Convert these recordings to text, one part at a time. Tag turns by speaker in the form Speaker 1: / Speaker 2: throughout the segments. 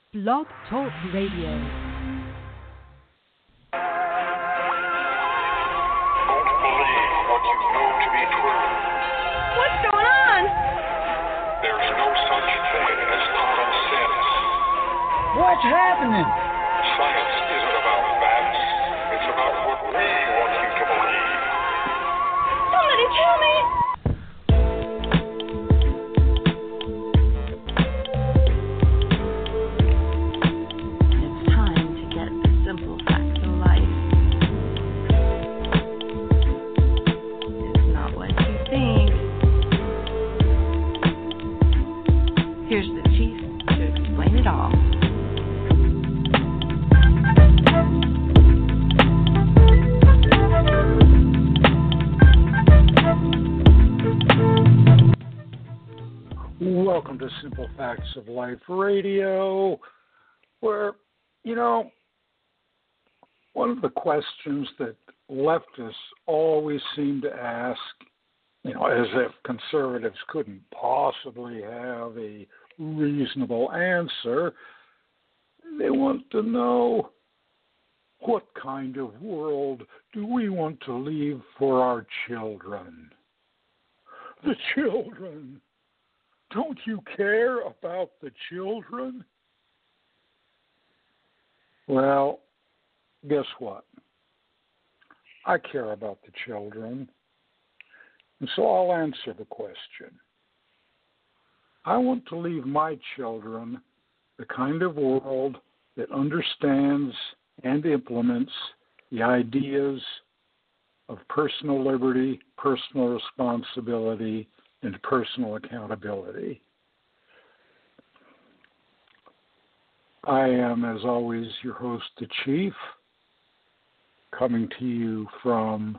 Speaker 1: Blog Talk Radio.
Speaker 2: What's happening?
Speaker 3: Science isn't about facts. It's about what we want you to believe.
Speaker 4: Somebody tell me!
Speaker 5: It's time to get the simple facts of life. It's not what you think. Here's the chief to explain it all.
Speaker 2: Welcome to Simple Facts of Life Radio, where, one of the questions that leftists always seem to ask, as if conservatives couldn't possibly have a reasonable answer, they want to know, what kind of world do we want to leave for our children? The children. Don't you care about the children? Well, guess what? I care about the children, and so I'll answer the question. I want to leave my children the kind of world that understands and implements the ideas of personal liberty, personal responsibility, and personal accountability. I am, as always, your host, the Chief, coming to you from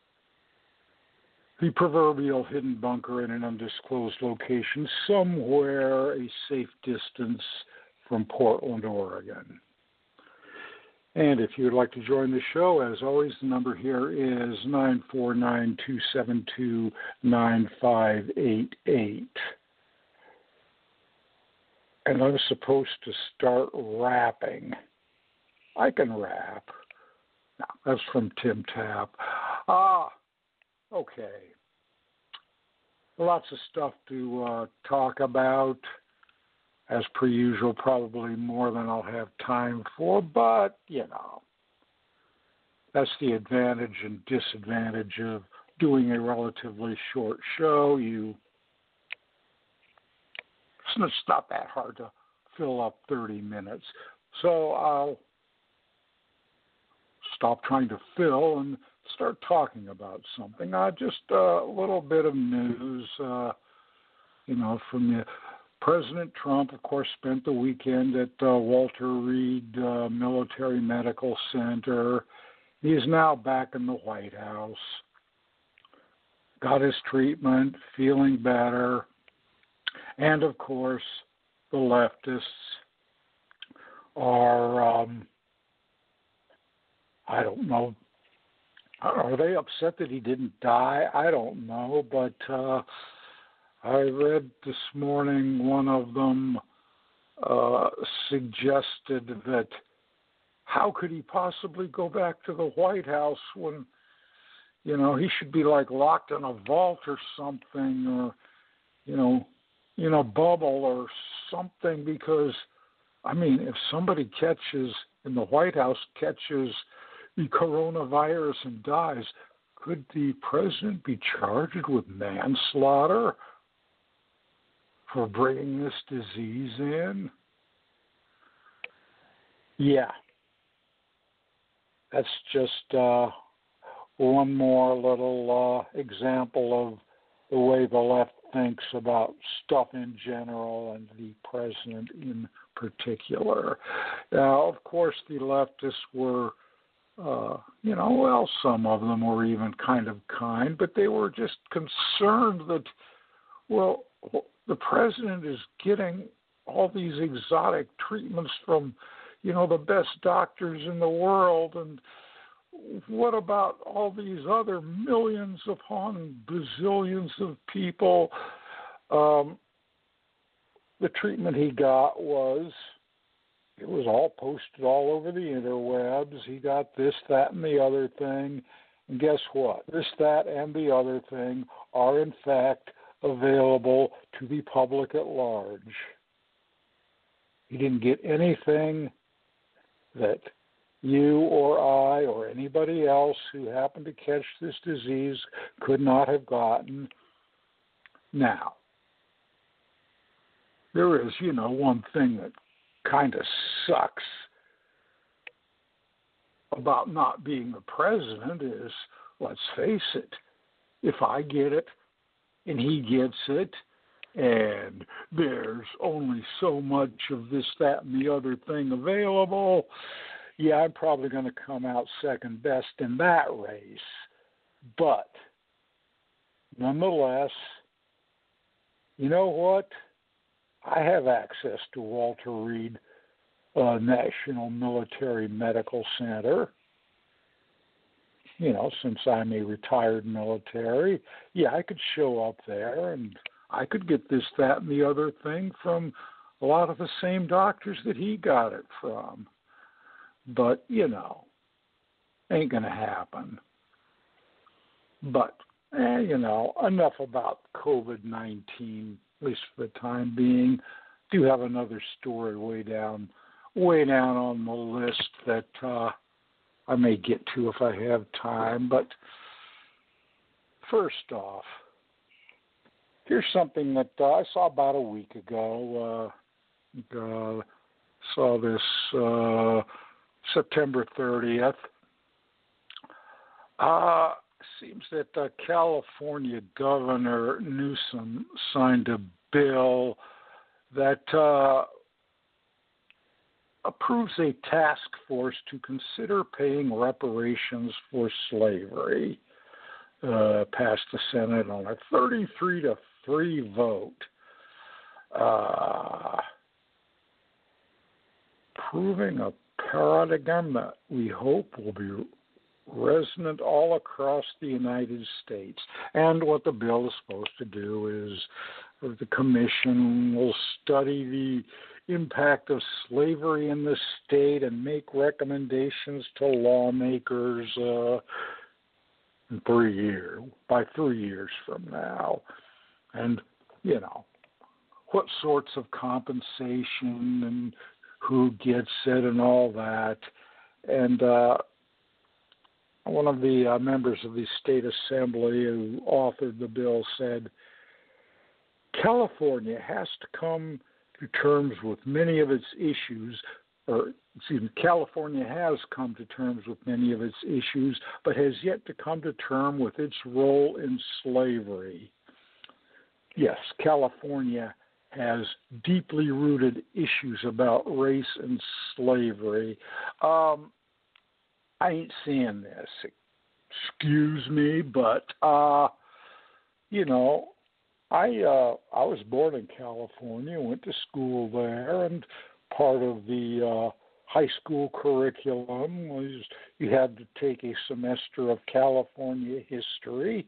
Speaker 2: the proverbial hidden bunker in an undisclosed location, somewhere a safe distance from Portland, Oregon. And if you would like to join the show, as always, the number here is 949-272-9588. And I'm supposed to start rapping. I can rap. No, that's from Tim Tap. Okay. Lots of stuff to talk about. As per usual, probably more than I'll have time for, but, that's the advantage and disadvantage of doing a relatively short show. It's not that hard to fill up 30 minutes. So I'll stop trying to fill and start talking about something. Just a little bit of news, from the President Trump, of course, spent the weekend at Walter Reed Military Medical Center. He is now back in the White House. Got his treatment, feeling better. And, of course, the leftists are, I don't know, are they upset that he didn't die? I don't know, but I read this morning one of them suggested that how could he possibly go back to the White House when, he should be like locked in a vault or something, or, in a bubble or something, because, if somebody in the White House catches the coronavirus and dies, could the president be charged with manslaughter for bringing this disease in? Yeah. That's just one more little example of the way the left thinks about stuff in general and the president in particular. Now, of course, the leftists were, some of them were even kind of kind, but they were just concerned that, the president is getting all these exotic treatments from, the best doctors in the world, and what about all these other millions upon bazillions of people? The treatment he got was It was all posted all over the interwebs. He got this, that, and the other thing. And guess what? This, that, and the other thing are, in fact, available to the public at large. He didn't get anything that you or I or anybody else who happened to catch this disease could not have gotten. Now, there is, one thing that kind of sucks about not being the president is, let's face it, if I get it and he gets it, and there's only so much of this, that, and the other thing available, yeah, I'm probably going to come out second best in that race. But nonetheless, you know what? I have access to Walter Reed National Military Medical Center. Since I'm a retired military, yeah, I could show up there and I could get this, that, and the other thing from a lot of the same doctors that he got it from. But, ain't going to happen. But, enough about COVID-19, at least for the time being. Do have another story way down on the list that I may get to if I have time. But first off, here's something that I saw about a week ago. Saw this September 30th. Seems that California Governor Newsom signed a bill that approves a task force to consider paying reparations for slavery. Passed the Senate on a 33-3 vote. Proving a paradigm that we hope will be resonant all across the United States. And what the bill is supposed to do is the commission will study the impact of slavery in the state and make recommendations to lawmakers by 3 years from now. And, what sorts of compensation and who gets it and all that. And one of the members of the state assembly who authored the bill said, California has to come to terms with many of its issues, California has come to terms with many of its issues, but has yet to come to terms with its role in slavery. Yes, California has deeply rooted issues about race and slavery. I ain't saying this, excuse me, but, I was born in California, went to school there, and part of the high school curriculum was you had to take a semester of California history.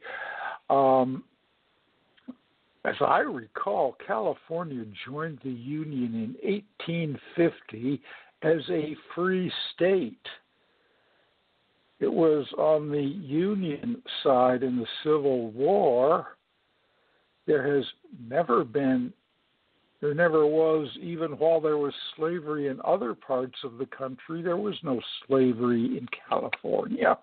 Speaker 2: As I recall, California joined the Union in 1850 as a free state. It was on the Union side in the Civil War. There never was, even while there was slavery in other parts of the country, there was no slavery in California.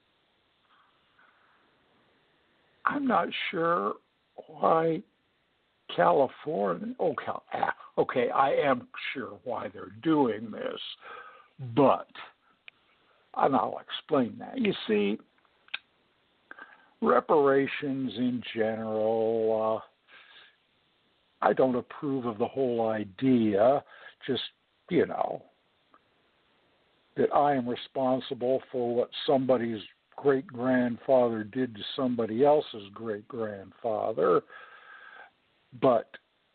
Speaker 2: I'm not sure why California, I am sure why they're doing this, but, and I'll explain that. You see, reparations in general, I don't approve of the whole idea, just, that I am responsible for what somebody's great-grandfather did to somebody else's great-grandfather. But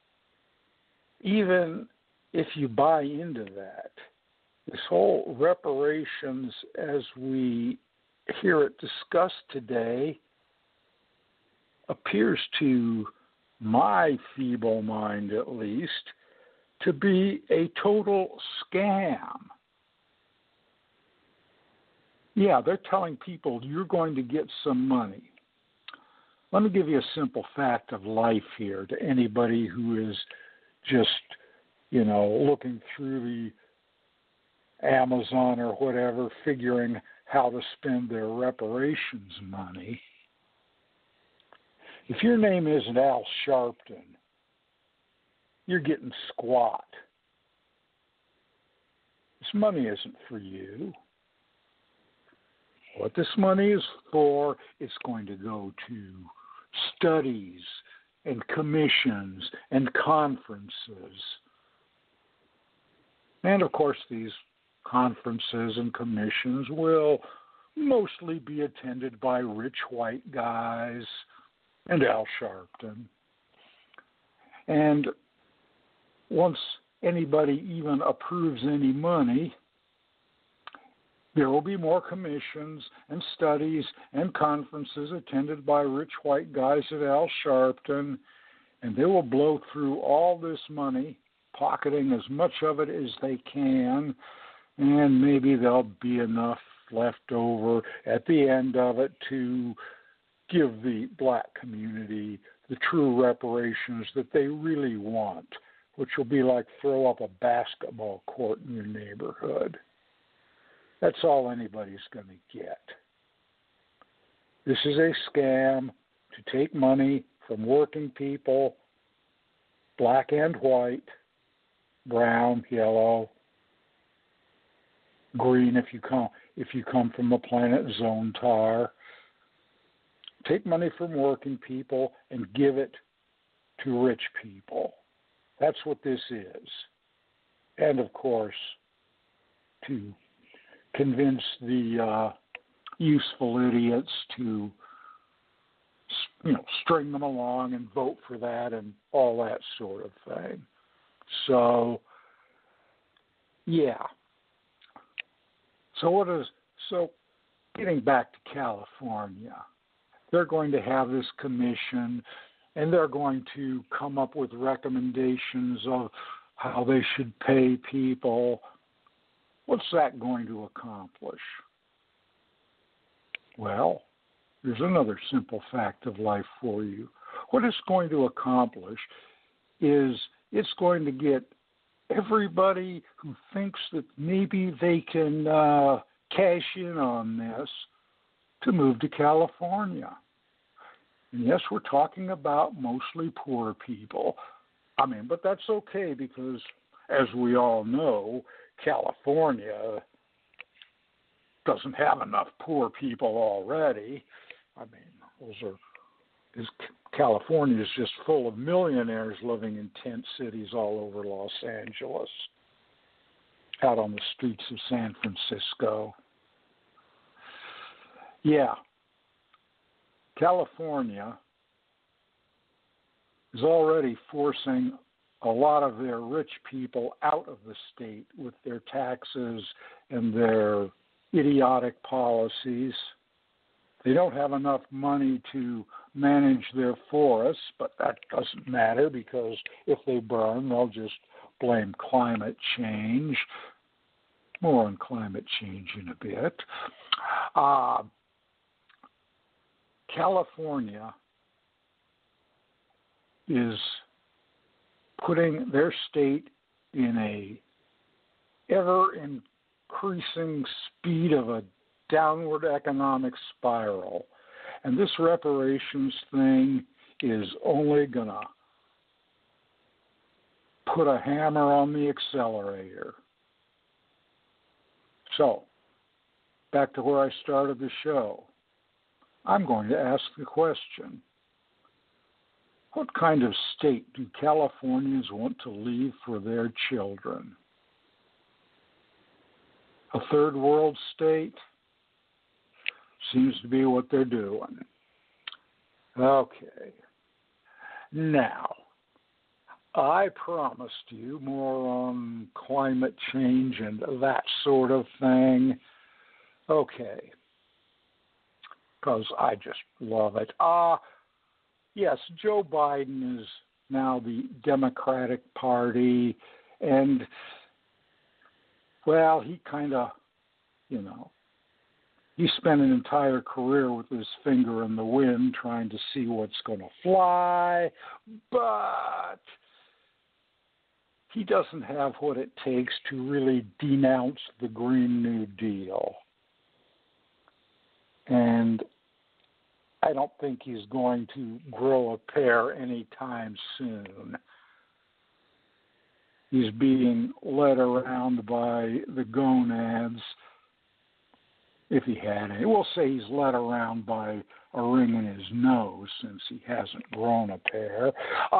Speaker 2: even if you buy into that, this whole reparations as we hear it discussed today appears to my feeble mind, at least, to be a total scam. Yeah, they're telling people you're going to get some money. Let me give you a simple fact of life here to anybody who is just, looking through the Amazon or whatever, figuring how to spend their reparations money. If your name isn't Al Sharpton, you're getting squat. This money isn't for you. What this money is for, it's going to go to studies and commissions and conferences. And of course, these conferences and commissions will mostly be attended by rich white guys and Al Sharpton. And once anybody even approves any money, there will be more commissions and studies and conferences attended by rich white guys at Al Sharpton, and they will blow through all this money, pocketing as much of it as they can, and maybe there'll be enough left over at the end of it to give the black community the true reparations that they really want, which will be like throw up a basketball court in your neighborhood. That's all anybody's going to get. This is a scam to take money from working people, black and white, brown, yellow, green if you come from the planet Zontar. Take money from working people and give it to rich people. That's what this is. And of course, to convince the useful idiots to, string them along and vote for that and all that sort of thing. So, yeah. So getting back to California, they're going to have this commission and they're going to come up with recommendations of how they should pay people. What's that going to accomplish? Well, there's another simple fact of life for you. What it's going to accomplish is it's going to get everybody who thinks that maybe they can cash in on this to move to California. And yes, we're talking about mostly poor people. But that's okay because, as we all know, California doesn't have enough poor people already. California is just full of millionaires living in tent cities all over Los Angeles, out on the streets of San Francisco. Yeah, California is already forcing a lot of their rich people out of the state with their taxes and their idiotic policies. They don't have enough money to manage their forests, but that doesn't matter because if they burn, they'll just blame climate change. More on climate change in a bit. California is putting their state in a ever-increasing speed of a downward economic spiral. And this reparations thing is only going to put a hammer on the accelerator. So, back to where I started the show. I'm going to ask the question, what kind of state do Californians want to leave for their children? A third world state? Seems to be what they're doing. Okay. Now, I promised you more on climate change and that sort of thing. Okay. Because I just love it. Yes, Joe Biden is now the Democratic Party, And, well, he kind of, you know, he spent an entire career with his finger in the wind trying to see what's going to fly, but he doesn't have what it takes to really denounce the Green New Deal. And I don't think he's going to grow a pair anytime soon. He's being led around by the gonads, if he had any. We'll say he's led around by a ring in his nose since he hasn't grown a pair.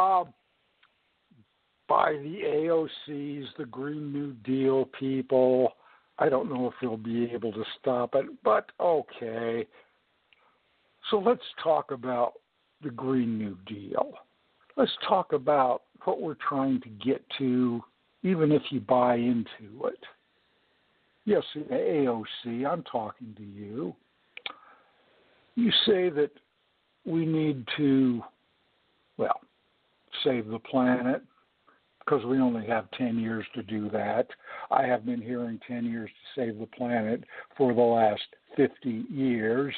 Speaker 2: By the AOCs, the Green New Deal people. I don't know if he'll be able to stop it, but okay. So let's talk about the Green New Deal. Let's talk about what we're trying to get to, even if you buy into it. Yes, AOC, I'm talking to you. You say that we need to, well, save the planet because we only have 10 years to do that. I have been hearing 10 years to save the planet for the last 50 years.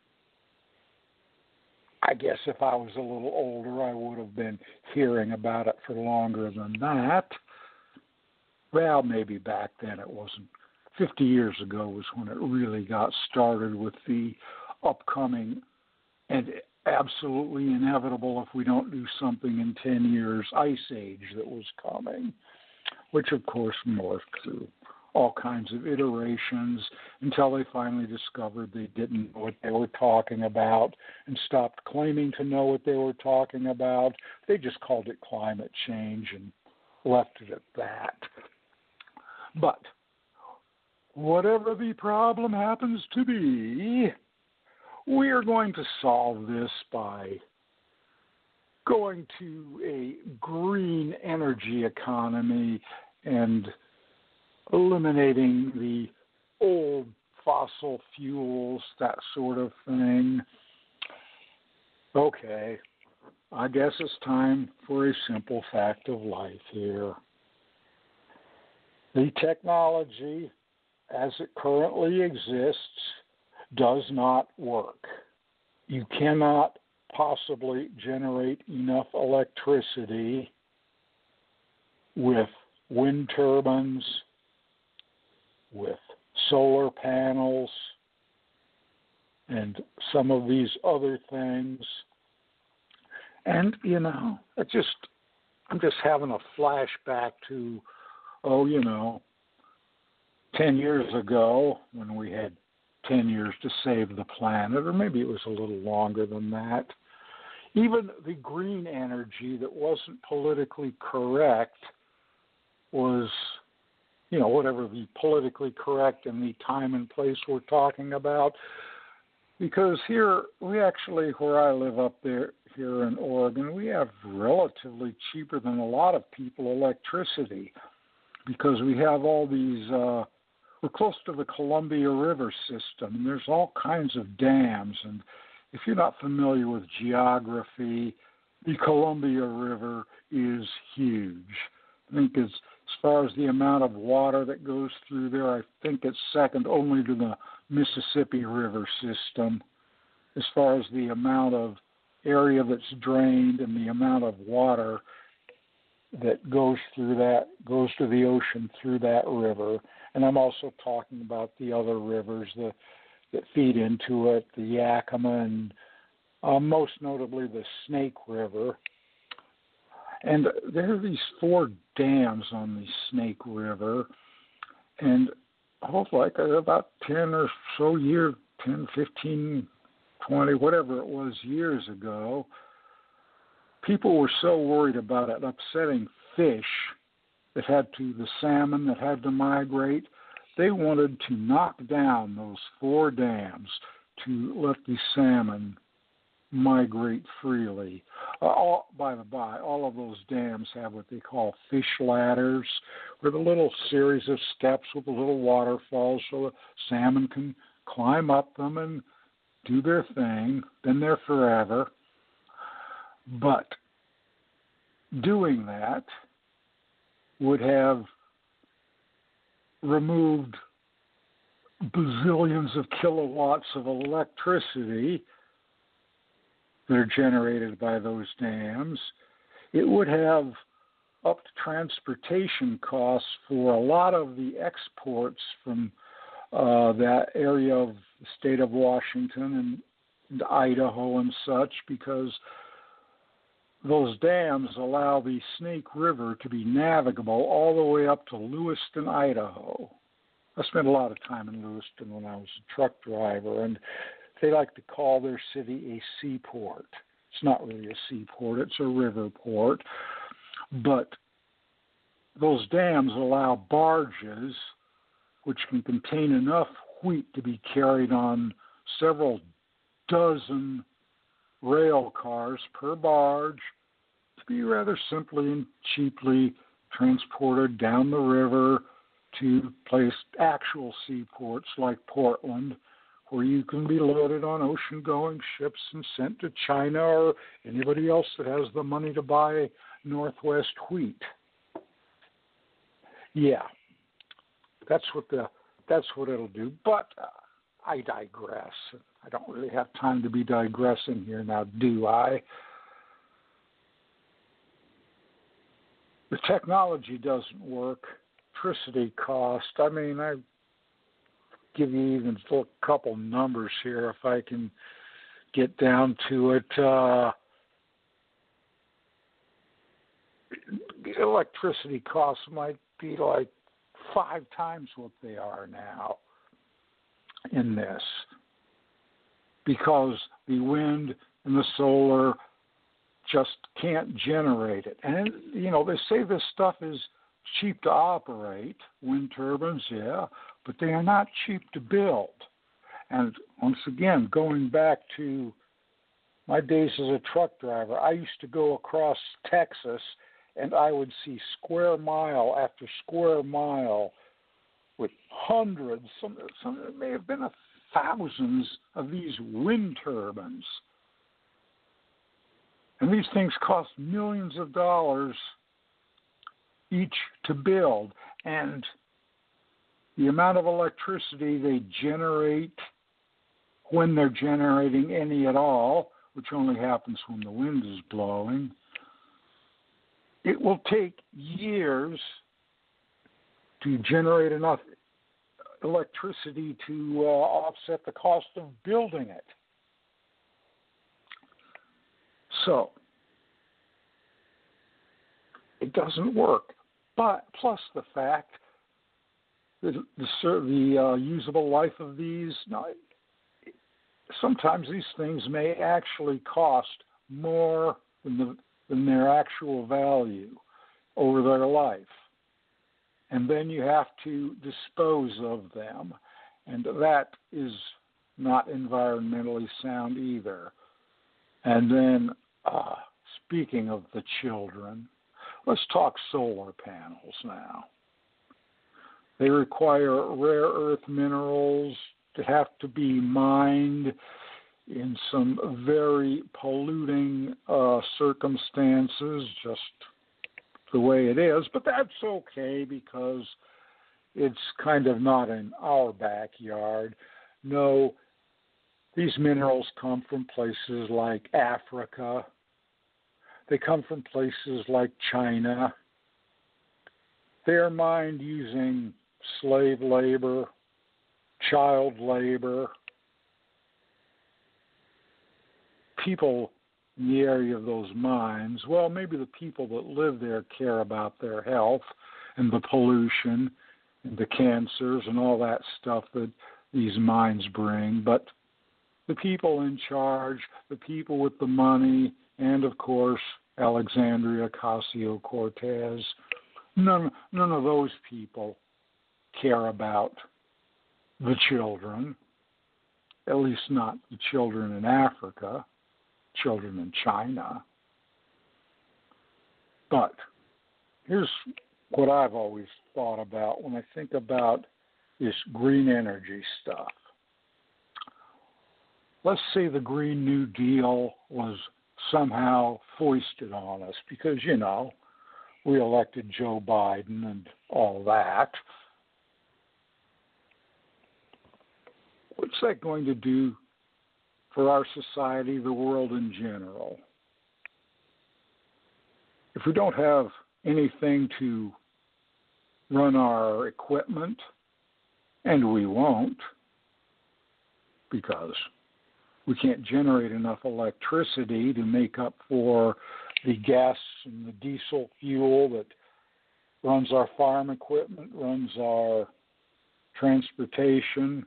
Speaker 2: I guess if I was a little older, I would have been hearing about it for longer than that. Well, maybe back then it wasn't. 50 years ago was when it really got started with the upcoming and absolutely inevitable, if we don't do something in 10 years, ice age that was coming, which of course morphed through all kinds of iterations until they finally discovered they didn't know what they were talking about and stopped claiming to know what they were talking about. They just called it climate change and left it at that. But whatever the problem happens to be, we are going to solve this by going to a green energy economy and eliminating the old fossil fuels, that sort of thing. Okay, I guess it's time for a simple fact of life here. The technology as it currently exists does not work. You cannot possibly generate enough electricity with wind turbines, with solar panels, and some of these other things. And, you know, I'm just having a flashback to, 10 years ago when we had 10 years to save the planet, or maybe it was a little longer than that. Even the green energy that wasn't politically correct was, whatever the politically correct and the time and place we're talking about. Because here, we actually, where I live up there, here in Oregon, we have relatively cheaper than a lot of people electricity because we have all these, we're close to the Columbia River system, and there's all kinds of dams. And if you're not familiar with geography, the Columbia River is huge. I think as far as the amount of water that goes through there, I think it's second only to the Mississippi River system as far as the amount of area that's drained and the amount of water that goes through that, goes to the ocean through that river. And I'm also talking about the other rivers that feed into it, the Yakima and most notably the Snake River. And there are these 4 dams on the Snake River, and about 10 or so years, 10, 15, 20, whatever it was years ago, people were so worried about it upsetting fish the salmon that had to migrate, they wanted to knock down those 4 dams to let the salmon migrate freely. By the by, all of those dams have what they call fish ladders, with a little series of steps with a little waterfalls so the salmon can climb up them and do their thing. Been there forever. But doing that would have removed bazillions of kilowatts of electricity that are generated by those dams. It would have upped transportation costs for a lot of the exports from that area of the state of Washington and Idaho and such, because those dams allow the Snake River to be navigable all the way up to Lewiston, Idaho. I spent a lot of time in Lewiston when I was a truck driver, and they like to call their city a seaport. It's not really a seaport, it's a river port. But those dams allow barges which can contain enough wheat to be carried on several dozen rail cars per barge to be rather simply and cheaply transported down the river to actual seaports like Portland, where you can be loaded on ocean-going ships and sent to China or anybody else that has the money to buy Northwest wheat. Yeah, that's what it'll do. But I digress. I don't really have time to be digressing here now, do I? The technology doesn't work. Electricity cost. I mean, I give you even a couple numbers here if I can get down to it. Electricity costs might be like 5 times what they are now in this, because the wind and the solar just can't generate it. And, you know, they say this stuff is cheap to operate, wind turbines, yeah, but they are not cheap to build. And once again, going back to my days as a truck driver, I used to go across Texas and I would see square mile after square mile with hundreds, some it may have been thousands of these wind turbines. And these things cost millions of dollars each to build. And the amount of electricity they generate when they're generating any at all, which only happens when the wind is blowing, it will take years to generate enough electricity to offset the cost of building it. So it doesn't work. But plus the fact that the usable life of these, sometimes these things may actually cost more than their actual value over their life. And then you have to dispose of them. And that is not environmentally sound either. And then, speaking of the children, let's talk solar panels now. They require rare earth minerals to have to be mined in some very polluting circumstances, just the way it is. But that's okay because it's kind of not in our backyard. No, these minerals come from places like Africa. They come from places like China. They're mined using slave labor, child labor. People in the area of those mines, well, maybe the people that live there care about their health and the pollution and the cancers and all that stuff that these mines bring, but the people in charge, the people with the money, and of course Alexandria Ocasio-Cortez, none of those people care about the children, at least not the children in Africa, children in China. But here's what I've always thought about when I think about this green energy stuff. Let's say the Green New Deal was somehow foisted on us because, we elected Joe Biden and all that. What's that going to do for our society, the world in general? If we don't have anything to run our equipment, and we won't, because we can't generate enough electricity to make up for the gas and the diesel fuel that runs our farm equipment, runs our transportation.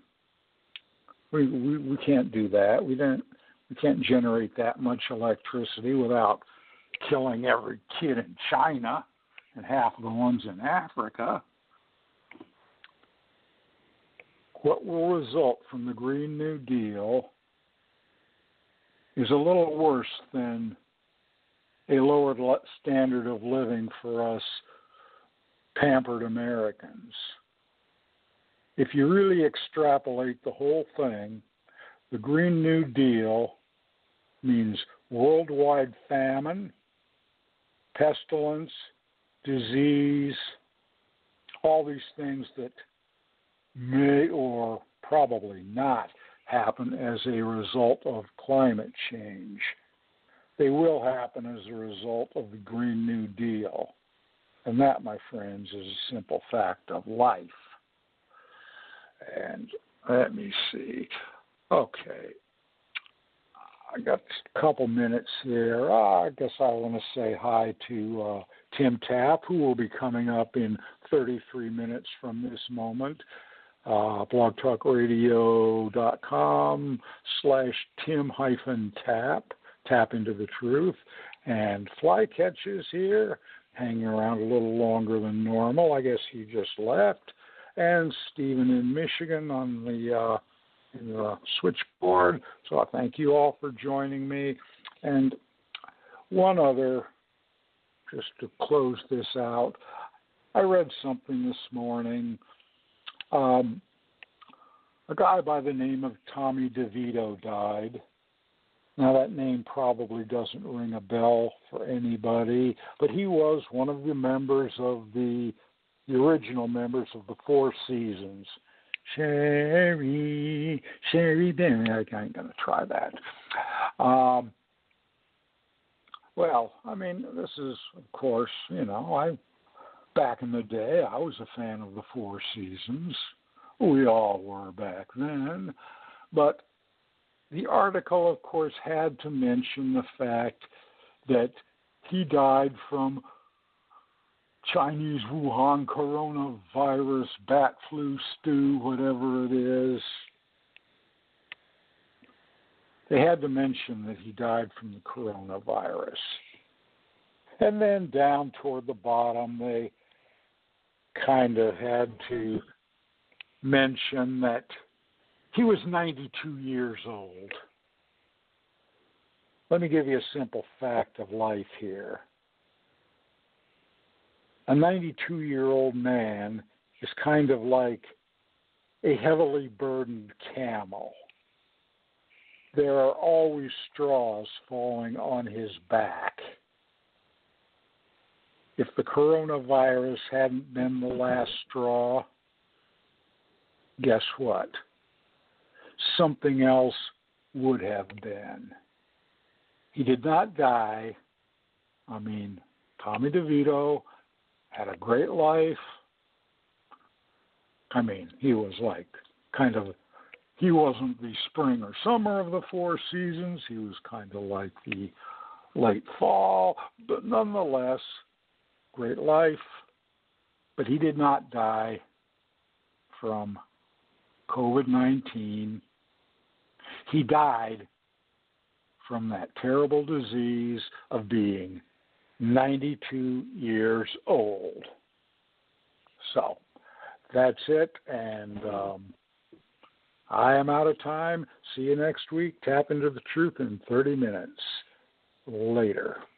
Speaker 2: We can't do that. We can't generate that much electricity without killing every kid in China and half of the ones in Africa. What will result from the Green New Deal is a little worse than a lowered standard of living for us pampered Americans. If you really extrapolate the whole thing, the Green New Deal means worldwide famine, pestilence, disease, all these things that may or probably not happen as a result of climate change. They will happen as a result of the Green New Deal. And that, my friends, is a simple fact of life. And let me see. Okay. I got a couple minutes here. I guess I want to say hi to Tim Tapp, who will be coming up in 33 minutes from this moment. blogtalkradio.com/Tim-Tapp, tap into the truth. And Flycatch is here, hanging around a little longer than normal. I guess he just left. And Stephen in Michigan on the in the switchboard. So I thank you all for joining me. And one other, just to close this out, I read something this morning. A guy by the name of Tommy DeVito died. Now, that name probably doesn't ring a bell for anybody, but he was one of the members of the original members of the Four Seasons. Sherry, damn, I ain't going to try that. Well, I mean, this is, of course, back in the day, I was a fan of the Four Seasons. We all were back then. But the article, of course, had to mention the fact that he died from Chinese Wuhan coronavirus, bat flu stew, whatever it is. They had to mention that he died from the coronavirus. And then down toward the bottom, they kind of had to mention that he was 92 years old. Let me give you a simple fact of life here. A 92-year-old man is kind of like a heavily burdened camel. There are always straws falling on his back. If the coronavirus hadn't been the last straw, guess what? Something else would have been. He did not die. I mean, Tommy DeVito had a great life. I mean, he was like he wasn't the spring or summer of the Four Seasons. He was kind of like the late fall, but nonetheless, great life. But he did not die from COVID-19. He died from that terrible disease of being 92 years old. So that's it, and I am out of time. See you next week. Tap into the truth in 30 minutes. Later.